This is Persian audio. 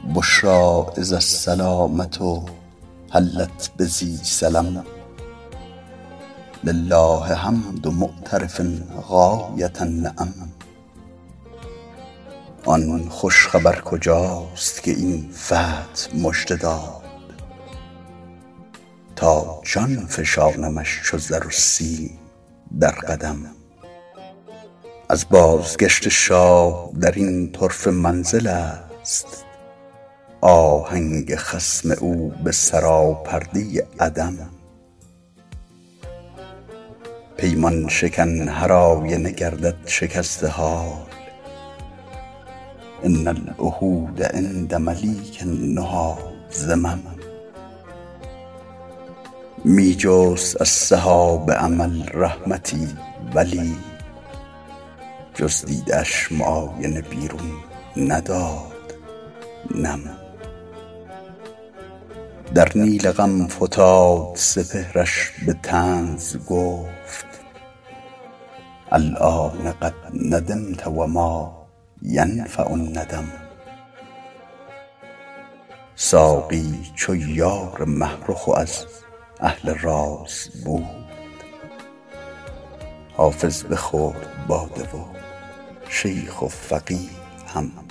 بشری اذا السلامة حلت بذی سلم. لله حمد معترف غایة النعم. آن خوش خبر کجاست که این فتح مژده داد، تا جان فشانمش چو زر و سیم در قدم. از بازگشت شاه در این طرفه منزل است، آهنگ خصم او به سراپرده عدم. پیمان شکن هر آینه گردد شکسته حال، ان العهود عند ملیک النهی ذمم. می جست از سحاب امل رحمتی ولی، جز دیده اش معاینه بیرون نداد نم. در نیل غم فتاد سپهرش به طنز گفت، الآن قد ندمت و ما ینفع الندم. ساقی چو یار مه رخ و از اهل راز بود، حافظ بخورد باده و شیخ و فقیه هم.